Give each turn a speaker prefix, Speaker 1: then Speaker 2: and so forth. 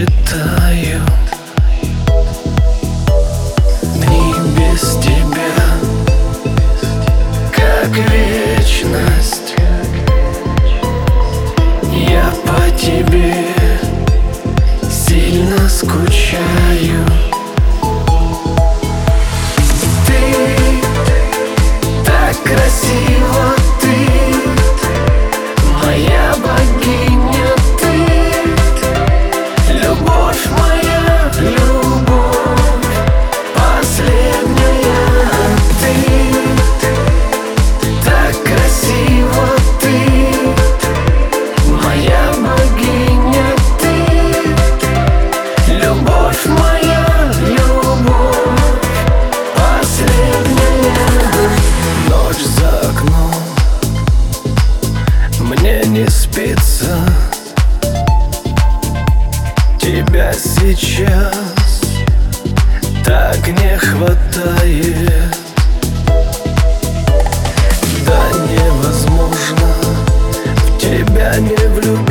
Speaker 1: считаю дни без тебя, как вечность. Я по тебе сильно скучаю. Ты так красива, ты моя богиня, ты любовь моя, любовь последняя. Ты так красива, ты моя богиня, ты любовь моя, любовь последняя. Ночь за окном, мне не спится. Тебя сейчас так не хватает. Да невозможно в тебя не влюбиться.